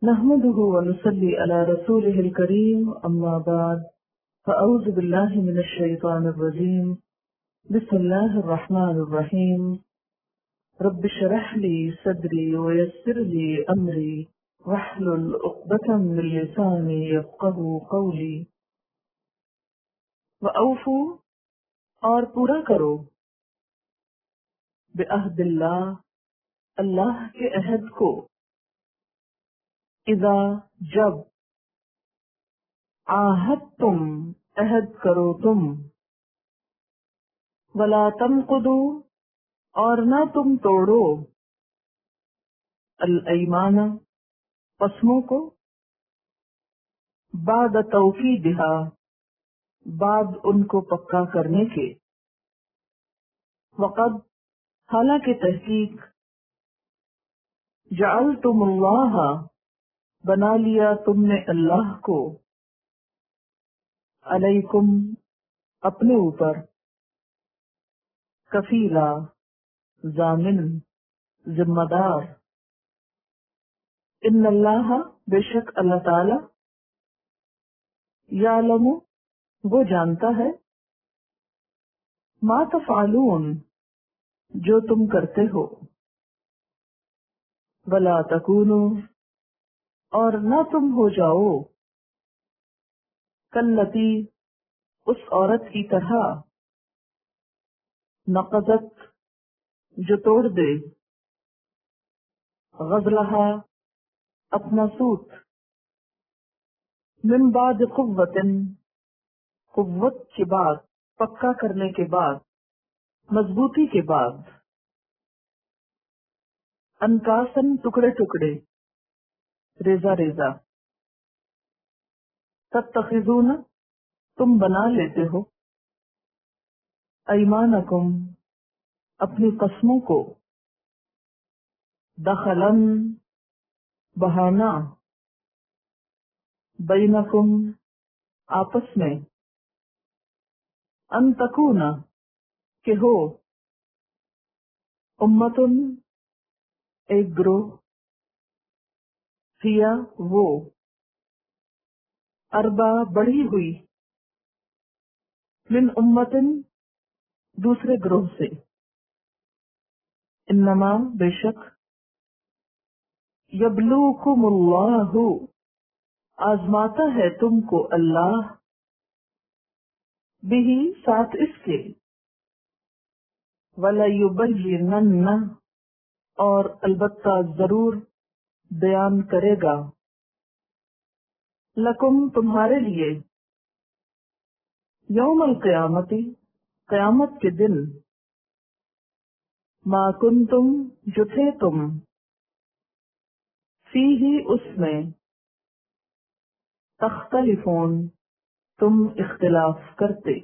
نحمده ونصلي على رسوله الكريم أما بعد فأعوذ بالله من الشيطان الرجيم بسم الله الرحمن الرحيم رب اشرح لي صدري ويسر لي أمري واحلل عقدة من لساني يفقهوا قولي وأوفوا اور پورا کرو بعہد اللہ کے عہد کو اذا جب عاہدتم عہد کرو تم ولا تنقضوا اور نہ تم توڑو الایمان قسموں کو بعد توکیدها بعد ان کو پکا کرنے کے وقد حالانکہ تحقیق جعلتم اللہ بنا لیا تم نے اللہ کو علیکم اپنے اوپر کفیلا ضامن ذمہ دار ان اللہ بے شک اللہ تعالی یعلم وہ جانتا ہے ما تفعلون جو تم کرتے ہو ولا تکونوا اور نہ تم ہو جاؤ کلتی اس عورت کی طرح نقضت جو توڑ دے غزلہا اپنا سوت من بعد قوت کے بعد پکا کرنے کے بعد مضبوطی کے بعد انکاسن ٹکڑے ٹکڑے ریزہ ریزہ تتخذون تم بنا لیتے ہو ایمانکم اپنی قسموں کو دخلن بہانا بینکم آپس میں ان تکونا کہ ہو امتن ایک گروہ ہیا وہ اربا بڑھی ہوئی من امتن دوسرے گروہ سے انما بے شک یبلوکم اللہ آزماتا ہے تم کو اللہ بھی ساتھ اس کے وَلَيُبَيِّنَنَّ اور البتہ ضرور بیان کرے گا لکم تمہارے لیے یوم القیامتی قیامت کے دن ما کنتم جو تھے تم فی ہی اس میں تختلفون تم اختلاف کرتے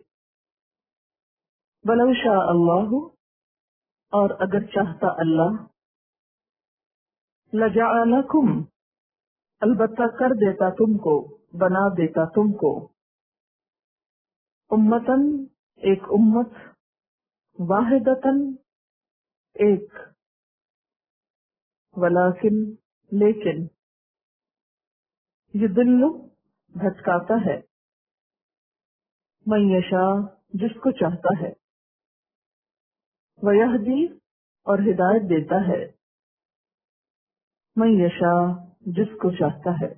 ولو شاء اللہ اور اگر چاہتا اللہ لجعلکم البتہ کر دیتا تم کو بنا دیتا تم کو امتن ایک امت واحدتن ایک ولیکن لیکن یضل بھٹکاتا ہے من یشاء جس کو چاہتا ہے ویہدی اور ہدایت دیتا ہے من یشاء جس کو چاہتا ہے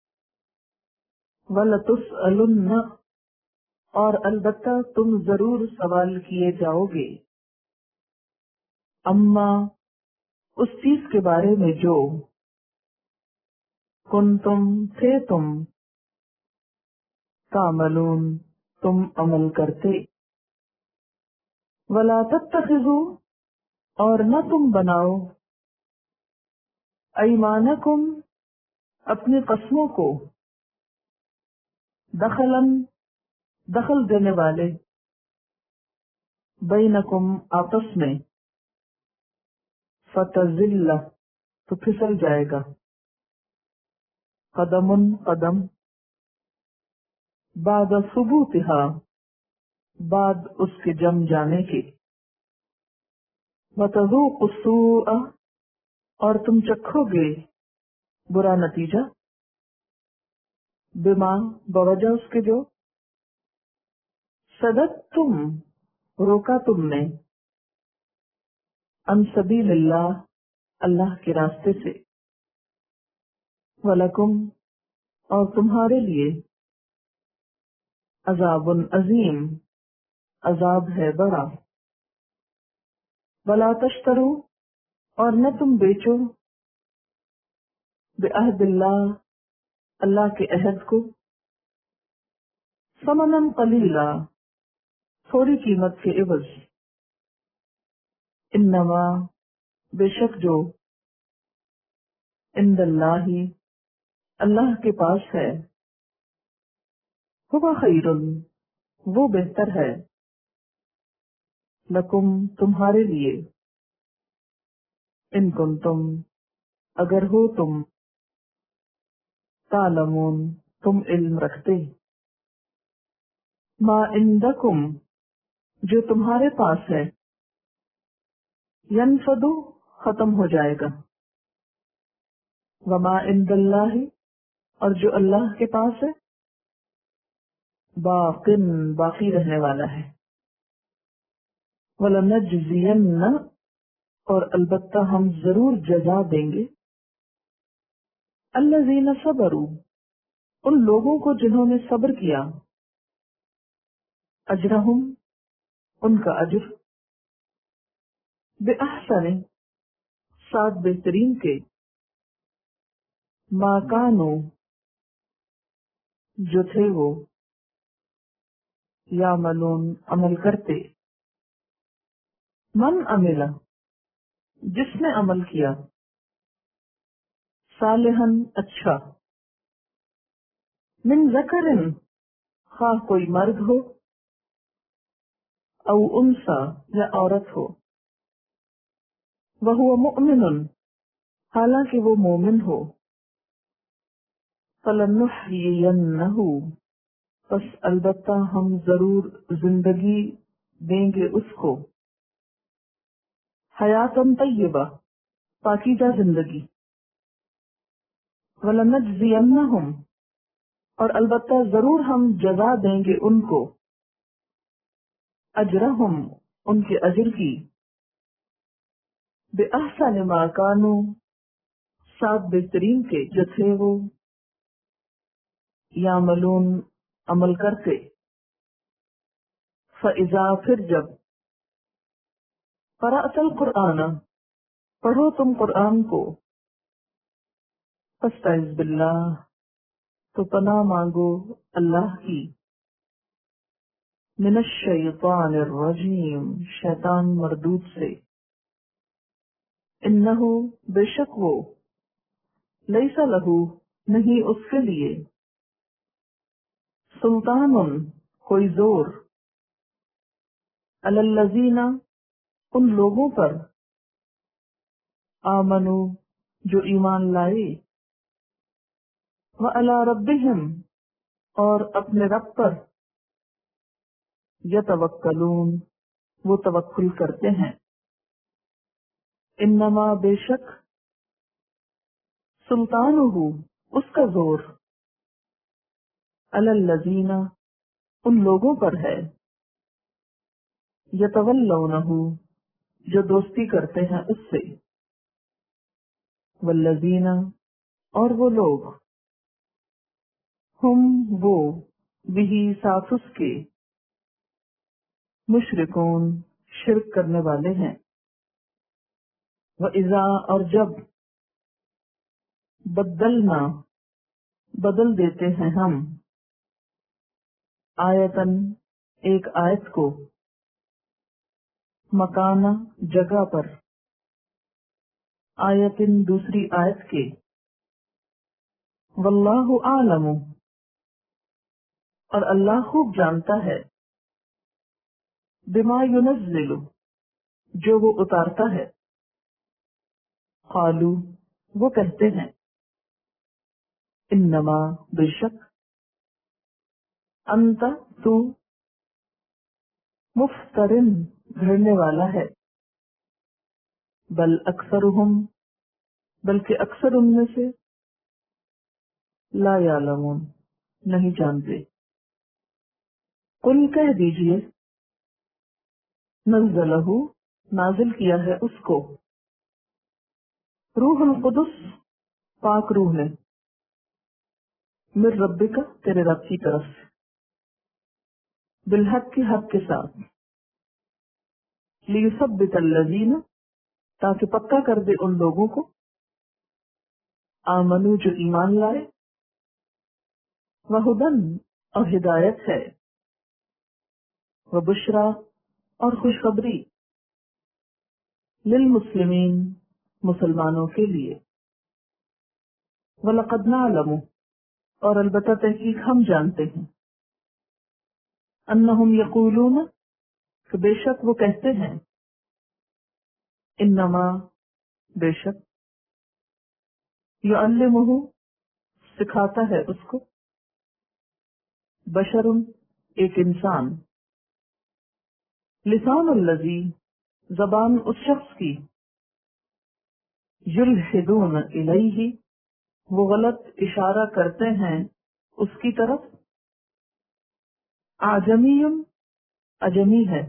وَلَتُسْأَلُنَّ اور البتہ تم ضرور سوال کیے جاؤ گے اما اس چیز کے بارے میں جو کنتم تھے تم تعملون تم عمل کرتے وَلَا تَتَّخِذُوا اور نہ تم بناؤ ایمانکم اپنی قسموں کو دخل دینے والے بینکم آپس میں فتزل تو پھسل جائے گا قدم بعد ثبوتها بعد اس کے جم جانے کے وتذوقوا السوء اور تم چکھو گے برا نتیجہ، بما بوجہ اس کے جو، صدت تم روکا تم نے، عن سبیل اللہ اللہ کے راستے سے، وَلَكُمْ اور تمہارے لیے، عذاب عظیم عذاب ہے بڑا، وَلَا تَشْتَرُوا اور نہ تم بیچو، بعہد اللہ اللہ کے عہد کو، ثمنا قلیلا تھوڑی قیمت کے عوض، انما بے شک جو، عند اللہ اللہ کے پاس ہے، ہوا خیر وہ بہتر ہے، لکم تمہارے لیے، ان کنتم اگر ہو تم، تعلمون تم علم رکھتے، ما عندکم جو تمہارے پاس ہے، ینفد ختم ہو جائے گا، وما عند اللہ اور جو اللہ کے پاس ہے، باقٍ باقی رہنے والا ہے، وَلَنَجْزِيَنَّ اور البتہ ہم ضرور جزا دیں گے، الذین صبروا ان لوگوں کو جنہوں نے صبر کیا، اجرہم ان کا اجر، بِأَحْسَنِ ساتھ بہترین کے، ما کانوا جو تھے وہ، یعملون عمل کرتے، من عمل جس نے عمل کیا، صالحاً اچھا، من ذکرن خواہ کوئی مرد ہو، او انسا یا عورت ہو، وہو مؤمن حالانکہ وہ مومن ہو، فَلَنُحْيِيَنَّهُ پس البتہ ہم ضرور زندگی دیں گے اس کو، حیاتاً طیبہ پاکیزہ زندگی، وَلَنَجْزِيَنَّهُمْ اور البتہ ضرور ہم جزا دیں گے ان کو، اجرہم ان کے اجر کی، بِأَحْسَنِ مَا كَانُوا ساتھ بہترین کے جو تھے وہ، یعملون عمل کرتے، فَإِذَا پھر جب، قرأت القرآن پڑھو تم قرآن کو، فاستعذ باللہ تو پناہ مانگو اللہ کی، من الشیطان الرجیم شیطان مردود سے، انہو بے شک وہ، لیس لہو نہیں اس کے لیے، سلطان کوئی زور، علی الذین ان لوگوں پر، آمنو جو ایمان لائے، وعلی ربہم اور اپنے رب پر، یتوکلون وہ توکل کرتے ہیں، انما بے شک، سلطانہ اس کا زور، علی الذین ان لوگوں پر ہے، یتولونہ جو دوستی کرتے ہیں اس سے، والذین اور وہ لوگ، ہم وہ، بھی ساتھ اس کے، مشرکون شرک کرنے والے ہیں، وَإِذَا اور جب، بدلنا بدل دیتے ہیں ہم، آیتن ایک آیت کو، مکانہ جگہ پر، آیتن دوسری آیت کے، واللہ عالم اور اللہ خوب جانتا ہے، بما ینزل جو وہ اتارتا ہے، قالو وہ کہتے ہیں، انما بے شک، انت تو، مفترن گھڑنے والا ہے، بل اکثرہم بلکہ اکثر ان میں سے، لا یعلمون نہیں جانتے۔ قل کہہ دیجئے نزلہ نازل کیا ہے اس کو روح القدس پاک روح نے من ربک تیرے رب کی طرف سے بالحق کے حق کے ساتھ لیثبت الذین تاکہ پکا کر دے ان لوگوں کو آمنو جو ایمان لائے وہدن اور ہدایت ہے وبشرا اور خوشخبری للمسلمین مسلمانوں کے لیے وَلَقَدْ نَعْلَمُ اور البتہ تحقیق ہم جانتے ہیں انہم یقولون کہ بے شک وہ کہتے ہیں انما بے شک یعلمہ سکھاتا ہے اس کو بشر ایک انسان لسان الذی زبان اس شخص کی یلحدون الیہ وہ غلط اشارہ کرتے ہیں اس کی طرف اعجمی اجمی ہے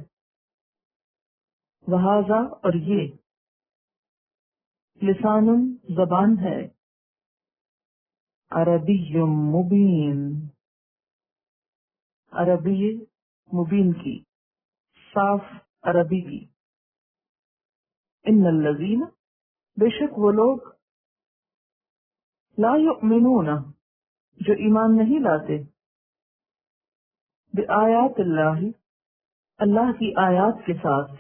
وہذا اور یہ لسان زبان ہے عربی مبین عربی مبین کی صاف عربی کی ان الذین بے شک وہ لوگ لا یؤمنون جو ایمان نہیں لاتے بآیات اللہ اللہ کی آیات کے ساتھ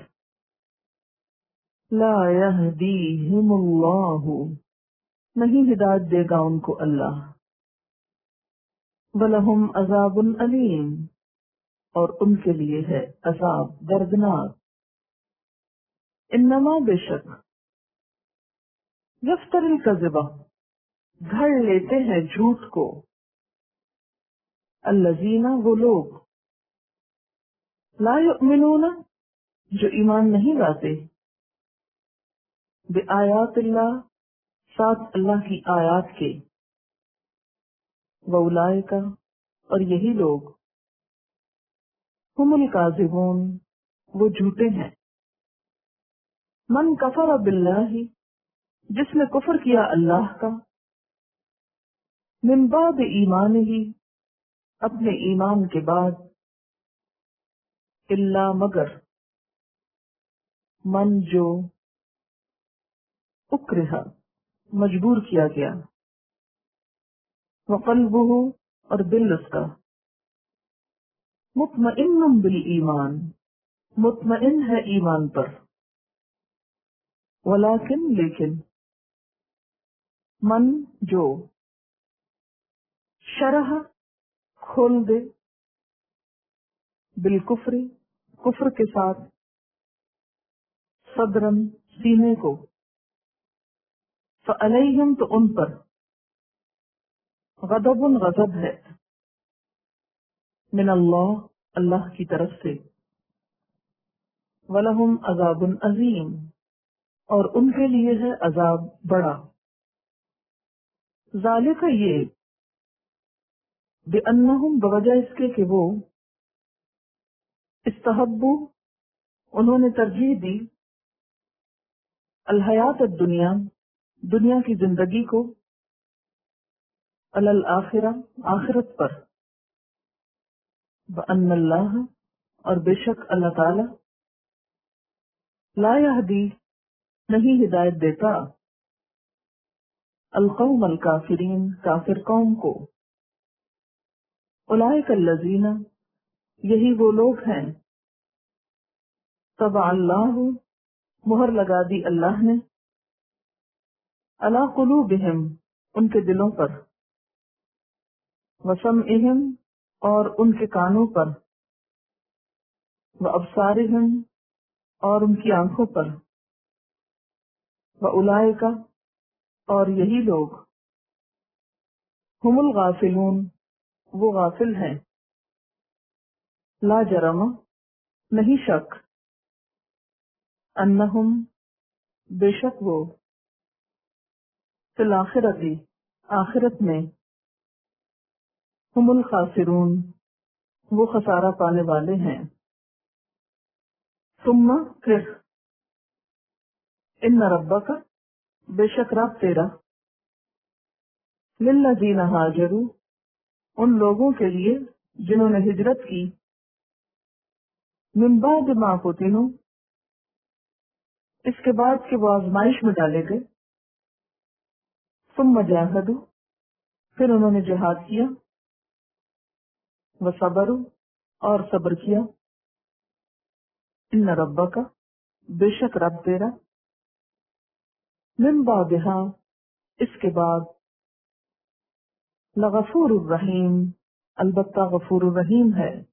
لا یہدیہم اللہ نہیں ہدایت دے گا ان کو اللہ وَلَهُمْ عَذَابٌ علیم اور ان کے لیے ہے عذاب دردناک انما بے شک یفتر الکذبہ گھڑ لیتے ہیں جھوٹ کو الذین وہ لوگ لا یؤمنون جو ایمان نہیں لاتے بآیات اللہ ساتھ اللہ کی آیات کے وَأُولَئِکَ اور یہی لوگ ہم الکاذبون وہ جھوٹے ہیں من کفر باللہ جس نے کفر کیا اللہ کا من بعد ایمان ہی اپنے ایمان کے بعد الا مگر من جو اکرہ مجبور کیا گیا وقلبہ اور دل اس کا مطمئن بالایمان مطمئن ہے ایمان پر ولیکن لیکن من جو شرح کھول دے بالکفر کفر کے ساتھ صدرن سینے کو فعلیہم تو ان پر غضب غضب ہے من اللہ اللہ کی طرف سے وَلَهُمْ عَذَابٌ عظیم اور ان کے لیے ہے عذاب بڑا ذالک یہ بِأَنَّهُمْ بوجہ اس کے کہ وہ استحبوا انہوں نے ترجیح دی الحیات الدنیا دنیا کی زندگی کو علی الآخرہ آخرت پر وَأَنَّ اللَّهَ اور بے شک اللہ تعالی لا یہدی نہیں ہدایت دیتا القوم الکافرین کافر قوم کو اولئک الذین یہی وہ لوگ ہیں طبع اللہ مہر لگا دی اللہ نے علی قلوبہم ان کے دلوں پر وسمعہم اور ان کے کانوں پر وابصارہم اور ان کی آنکھوں پر وَأُولَئِکَ اور یہی لوگ ہم الغافلون وہ غافل ہیں لا جرم نہیں شک انہم بے شک وہ فی الآخرتی آخرت میں ہم الخاسرون، وہ خسارہ پانے والے ہیں۔ ثم، پھر، ان ربک، بے شک رب تیرا، للذین ہاجروا، ان لوگوں کے لیے جنہوں نے ہجرت کی، من بعد ما فتنوا، اس کے بعد کہ وہ آزمائش میں ڈالے گئے، ثم جاہدوا، پھر انہوں نے جہاد کیا، وصبروا، اور صبر کیا، ان ربک، بے شک رب تیرا، من بعدہا، اس کے بعد، لغفور الرحیم، البتہ غفور الرحیم ہے۔